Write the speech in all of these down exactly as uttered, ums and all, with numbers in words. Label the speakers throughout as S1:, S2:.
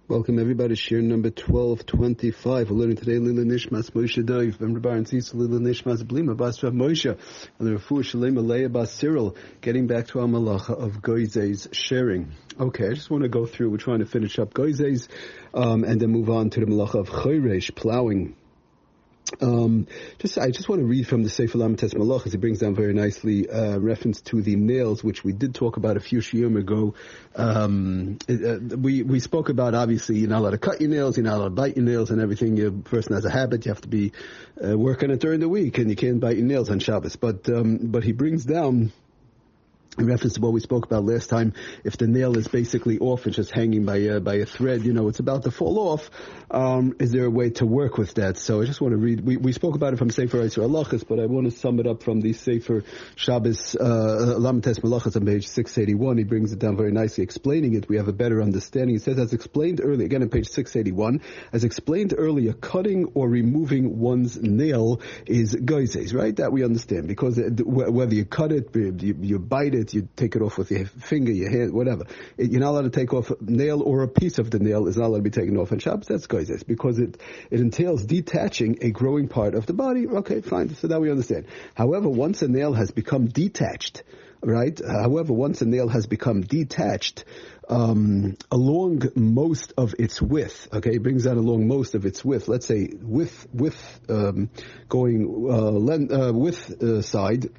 S1: Welcome everybody, shir number twelve twenty-five. We're learning today Lila Nishmas Moshe Dov, Ben Rabbi and Tzitz, Lila Nishmas Blima Bas Rav Moshe, and the Refuah Shalem Aleya Bas Cyril. Getting back to our malacha of Goizes sharing. Okay, I just want to go through, we're trying to finish up Goizes, um, and then move on to the malacha of Choresh, plowing. Um, just, I just want to read from the Sefer Lamites Malachas. It brings down very nicely, uh, reference to the nails, which we did talk about a few shiurim ago. Um, uh, we, we spoke about, obviously, you're not allowed to cut your nails, you're not allowed to bite your nails and everything. Your person has a habit, you have to be, uh, working it during the week, and you can't bite your nails on Shabbos. But, um, but he brings down, in reference to what we spoke about last time, if the nail is basically off, it's just hanging by a, by a thread, you know, it's about to fall off, um, is there a way to work with that? So I just want to read, we, we spoke about it from Sefer Yisrael Halachas, but I want to sum it up from the Sefer Shabbos, uh, Lamites Malachas on page six eighty-one. He brings it down very nicely, explaining it. We have a better understanding. He says, as explained earlier, again on page six eighty-one, as explained earlier, cutting or removing one's nail is goizes, right? That we understand, because it, whether you cut it, you, you bite it, you take it off with your finger, your hand, whatever. It, you're not allowed to take off a nail, or a piece of the nail is not allowed to be taken off on Shabbos. That's goizes, because it, it entails detaching a growing part of the body. Okay, fine. So that we understand. However, once a nail has become detached, right? However, once a nail has become detached, um, along most of its width, okay, it brings out along most of its width, let's say width, width, um, going, uh, len- uh width, uh, side,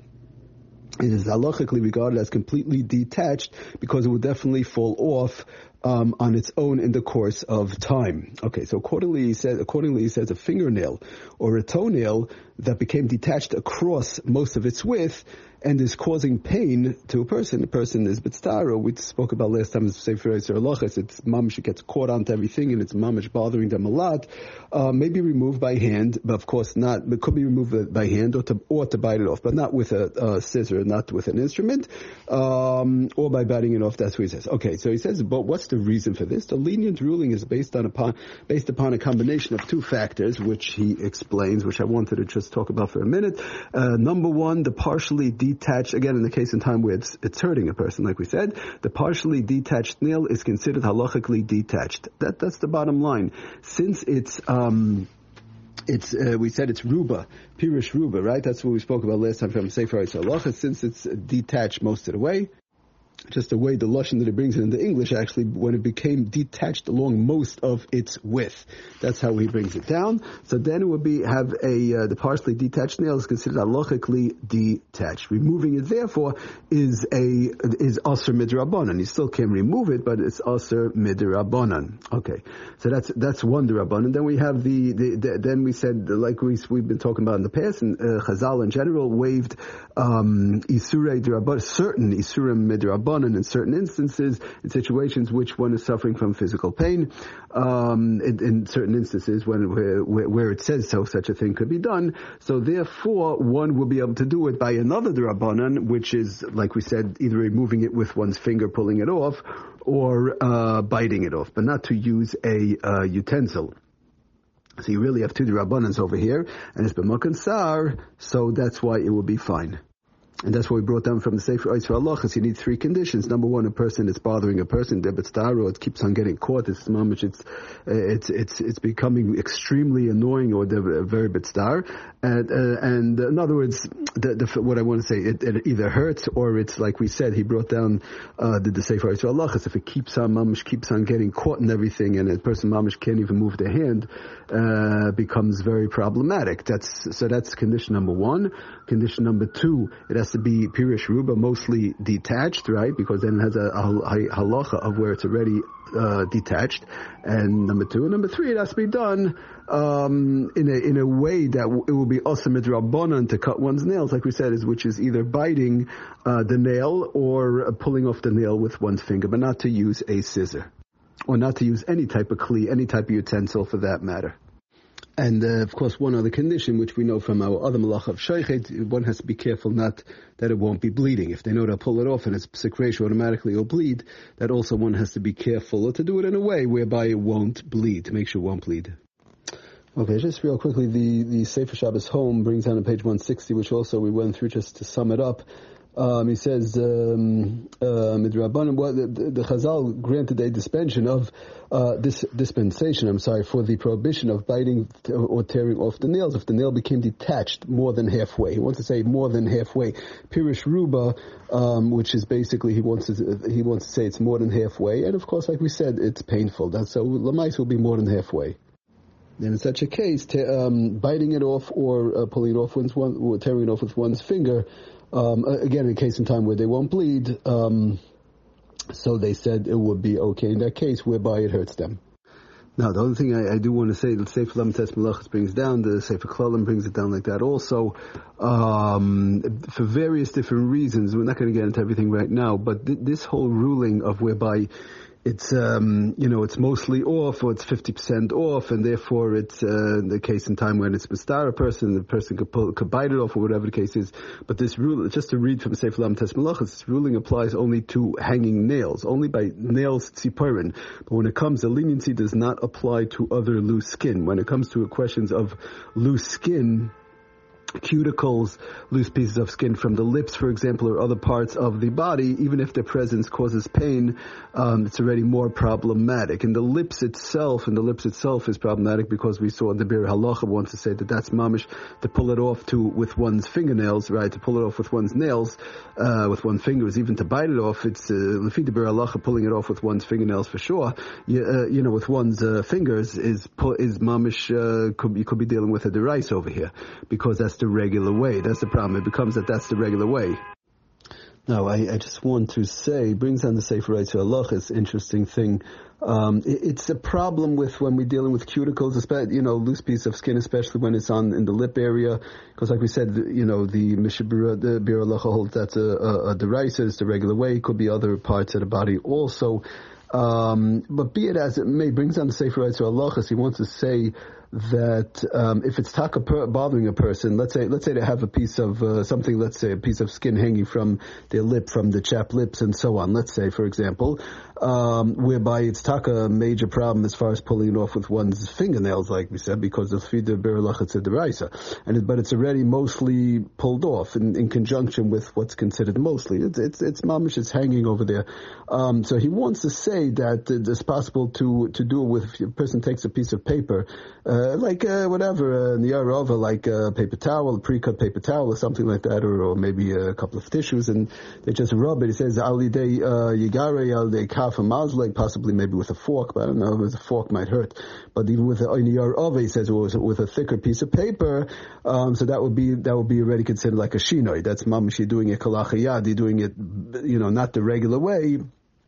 S1: it is halachically regarded as completely detached, because it would definitely fall off um, on its own in the course of time. Okay, so accordingly he says, accordingly he says a fingernail or a toenail that became detached across most of its width and is causing pain to a person. The person is bitztara. We spoke about last time, Sefer Yisrael Halachas, it's mamish, it gets caught onto everything, and it's mamish bothering them a lot. Uh, maybe removed by hand, but of course not. It could be removed by hand, or to, or to bite it off, but not with a, a scissor, not with an instrument, um, or by biting it off. That's what he says. Okay, so he says, but what's the reason for this? The lenient ruling is based on upon, based upon a combination of two factors, which he explains, which I wanted to just talk about for a minute. Uh, number one, the partially detached, again in the case in time where it's, it's hurting a person, like we said, the partially detached nail is considered halachically detached. That, that's the bottom line. Since it's, um, It's, uh, we said it's ruba, pirish ruba, right? That's what we spoke about last time from Sefer Yisrael Halachas. Since it's detached most of the way, just the way the lashon that it brings it into English, actually, when it became detached along most of its width. That's how he brings it down. So then it would be, have a, uh, the partially detached nail is considered halachically detached. Removing it, therefore, is a, is aser midrabanan. You still can remove it, but it's aser midrabanan. Okay. So that's, that's one drabanan. Then we have the, the, the, then we said, like we, we've been talking about in the past, and uh, Chazal in general waived, um, isurei drabanan, certain isurim midrabanan, in certain instances, in situations which one is suffering from physical pain, um, in, in certain instances when where, where it says so, such a thing could be done. So therefore, one will be able to do it by another drabanan, which is, like we said, either removing it with one's finger, pulling it off, or uh, biting it off, but not to use a uh, utensil. So you really have two drabanans over here, and it's b'makan sar, so that's why it will be fine. And that's what we brought down from the Sefer Yisrael Halachas. You need three conditions. Number one, a person is bothering a person, debetztaro, it keeps on getting caught. It's mamish, it's it's it's it's becoming extremely annoying, or very betztar. And uh, and in other words, the, the, what I want to say, it, it either hurts, or it's like we said. He brought down uh, the, the Sefer Yisrael Halachas. If it keeps on mamish, keeps on getting caught and everything, and a person mamish can't even move their hand, uh, becomes very problematic. That's so. That's condition number one. Condition number two, it has to be pirish ruba, mostly detached, right? Because then it has a, a halacha of where it's already uh, detached. And number two, and number three, it has to be done um, in a in a way that w- it will be osam midrabanan to cut one's nails, like we said, is which is either biting uh, the nail or uh, pulling off the nail with one's finger, but not to use a scissor, or not to use any type of kli, any type of utensil for that matter. And, uh, of course, one other condition, which we know from our other malach of sheichet, one has to be careful not that it won't be bleeding. If they know to pull it off and it's psik ratio automatically will bleed, that also one has to be careful to do it in a way whereby it won't bleed, to make sure it won't bleed. Okay, just real quickly, the, the Sefer Shabbos Home brings down on page one sixty, which also we went through just to sum it up. Um, he says, um, uh, Midrabanan, well, the, the, the Chazal granted a dispensation of uh, this dispensation. I'm sorry for the prohibition of biting or tearing off the nails if the nail became detached more than halfway. He wants to say more than halfway. Pirish Ruba, um, which is basically he wants to he wants to say it's more than halfway, and of course, like we said, it's painful. That's so Lamais will be more than halfway. And in such a case, te- um, biting it off or uh, pulling it off with one, or tearing it off with one's finger. Um, again, in a case in time where they won't bleed, um, so they said it would be okay in that case whereby it hurts them. Now, the other thing I, I do want to say, the Sefer Lamentes Melachos brings down, the Sefer Klalim brings it down like that also, um, for various different reasons. We're not going to get into everything right now, but th- this whole ruling of whereby it's, um, you know, it's mostly off, or it's fifty percent off, and therefore it's, uh, the case in time when it's Mistar a person, the person could pull, could bite it off, or whatever the case is. But this rule, just to read from Sefer Lamentes Melachos, this ruling applies only to hanging nails, only by nails tzipurin. But when it comes, the leniency does not apply to other loose skin. When it comes to questions of loose skin, cuticles, loose pieces of skin from the lips, for example, or other parts of the body, even if their presence causes pain, um, it's already more problematic. And the lips itself, and the lips itself is problematic because we saw in the Bir Halacha wants to say that that's mamish to pull it off to with one's fingernails, right? To pull it off with one's nails, uh, with one's fingers, even to bite it off. It's uh, Lefi the Bir Halacha, pulling it off with one's fingernails for sure. You, uh, you know, with one's uh, fingers is is mamish. Uh, could you could be dealing with a derais over here because that's the regular way. That's the problem. It becomes that that's the regular way. Now, I, I just want to say, brings on the Sefer Reitzah Halacha, it's an interesting thing. Um, it, it's a problem with when we're dealing with cuticles, especially, you know, loose piece of skin, especially when it's on in the lip area, because like we said, you know, the Mishabura, the Bir Halacha holds that's a, a, a deraisa, it's the regular way. It could be other parts of the body also. Um, but be it as it may, brings on the Sefer Reitzah Halacha, he wants to say that um, if it's taka per- bothering a person, let's say let's say they have a piece of uh, something, let's say a piece of skin hanging from their lip, from the chapped lips, and so on. Let's say, for example, um, whereby it's taka a major problem as far as pulling it off with one's fingernails, like we said, because of fida berlach it's a deraisa, and it, but it's already mostly pulled off in, in conjunction with what's considered mostly. It's it's it's mamish, it's hanging over there. Um, so he wants to say that it's possible to to do it with if a person takes a piece of paper. Uh, Uh, like uh, whatever, uh, niyar over, like a paper towel, a pre-cut paper towel or something like that, or, or maybe a couple of tissues, and they just rub it. It says, alidei yigare, alidei kaf mazleg, possibly maybe with a fork, but I don't know, with a fork might hurt. But even with a niyar over, he says, well, with a thicker piece of paper, um, so that would be, that would be already considered like a shinoi. That's mamash, you're doing it kalachayad, you're doing it, you know, not the regular way.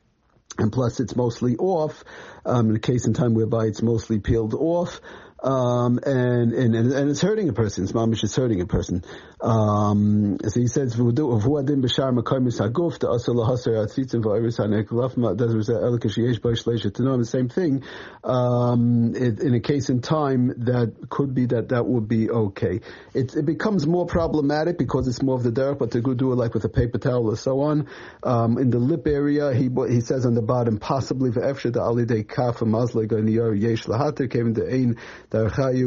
S1: And plus it's mostly off, um, in a case in time whereby it's mostly peeled off. Um, and, and, and it's hurting a person. It's mamish is hurting a person. Um, so he says, same thing. Um, it, in a case in time that could be that that would be okay. It, it becomes more problematic because it's more of the derech, but to go do it like with a paper towel or so on. Um, in the lip area, he, he says on the bottom, possibly for efshad alidei kaf mazleg niyar yesh lahater came into ein. So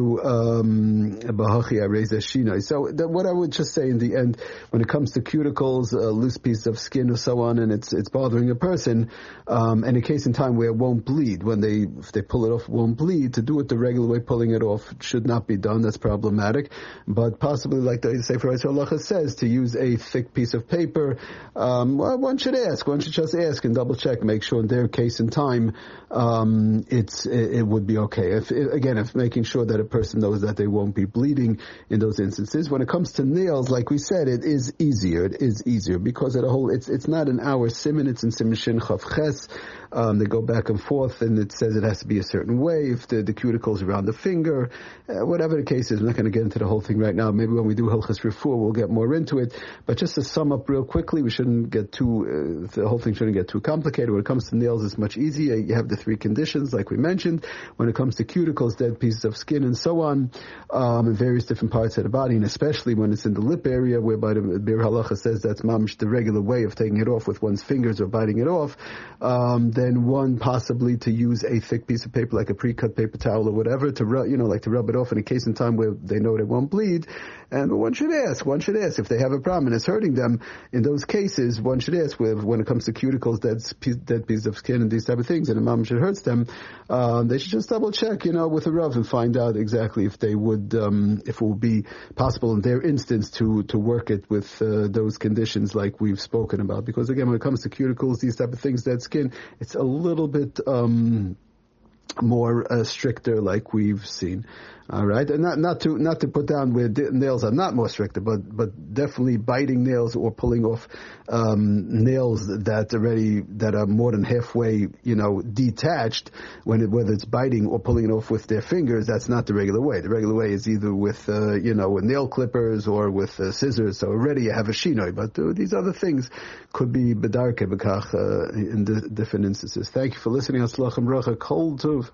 S1: the, what I would just say in the end, when it comes to cuticles, a loose piece of skin or so on, and it's it's bothering a person, um, and a case in time where it won't bleed, when they if they pull it off, it won't bleed, to do it the regular way, pulling it off should not be done. That's problematic. But possibly, like the Sefer Reitzah Halacha says, to use a thick piece of paper, um, well, one should ask. One should just ask and double check, make sure in their case in time, um, it's it, it would be okay. If again, if making sure that a person knows that they won't be bleeding in those instances. When it comes to nails, like we said, it is easier. It is easier because at a whole, it's it's not an hour siman. It's in siman shin chav ches. Um, they go back and forth, and it says it has to be a certain way. If the, the cuticles around the finger, uh, whatever the case is, we're not going to get into the whole thing right now. Maybe when we do Hilchas Refuah, we'll get more into it. But just to sum up real quickly, we shouldn't get too. Uh, the whole thing shouldn't get too complicated. When it comes to nails, it's much easier. You have the three conditions, like we mentioned. When it comes to cuticles, dead pieces of skin, and so on, um, in various different parts of the body, and especially when it's in the lip area, whereby the Bir Halacha says that's mamish the regular way of taking it off with one's fingers or biting it off, um, then one possibly to use a thick piece of paper, like a pre-cut paper towel or whatever, to rub, you know, like to rub it off in a case in time where they know they won't bleed. And one should ask, one should ask if they have a problem and it's hurting them. In those cases, one should ask with, when it comes to cuticles, dead, dead pieces of skin and these type of things, and a mamish it hurts them, um, they should just double check, you know, with a Rav and find out exactly if they would, um, if it would be possible in their instance to, to work it with, uh, those conditions like we've spoken about. Because again, when it comes to cuticles, these type of things, dead skin, it's a little bit, um, more uh, stricter, like we've seen. All right, and not not to not to put down where di- nails are not more stricter, but but definitely biting nails or pulling off um, nails that already that are more than halfway, you know, detached. When it, whether it's biting or pulling it off with their fingers, that's not the regular way. The regular way is either with uh, you know with nail clippers or with uh, scissors. So already you have a shinoi, but uh, these other things could be bedarke bekach uh, in the different instances. Thank you for listening. Haslach and bracha. Kol tov.